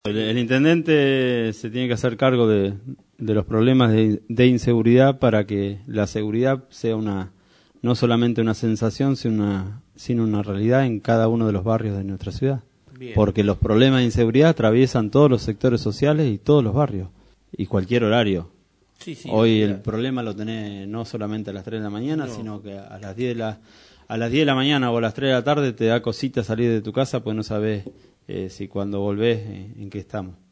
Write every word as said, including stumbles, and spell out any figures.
El, el intendente se tiene que hacer cargo de, de los problemas de, de inseguridad para que la seguridad sea una no solamente una sensación, sino una, sino una realidad en cada uno de los barrios de nuestra ciudad. Bien. Porque los problemas de inseguridad atraviesan todos los sectores sociales y todos los barrios, y cualquier horario. Sí, sí, Hoy claro. El problema lo tenés no solamente a las tres de la mañana, no. sino que a las diez de la, a las diez de la mañana o a las tres de la tarde te da cosita salir de tu casa, pues no sabés eh, si cuando volvés eh, en qué estamos.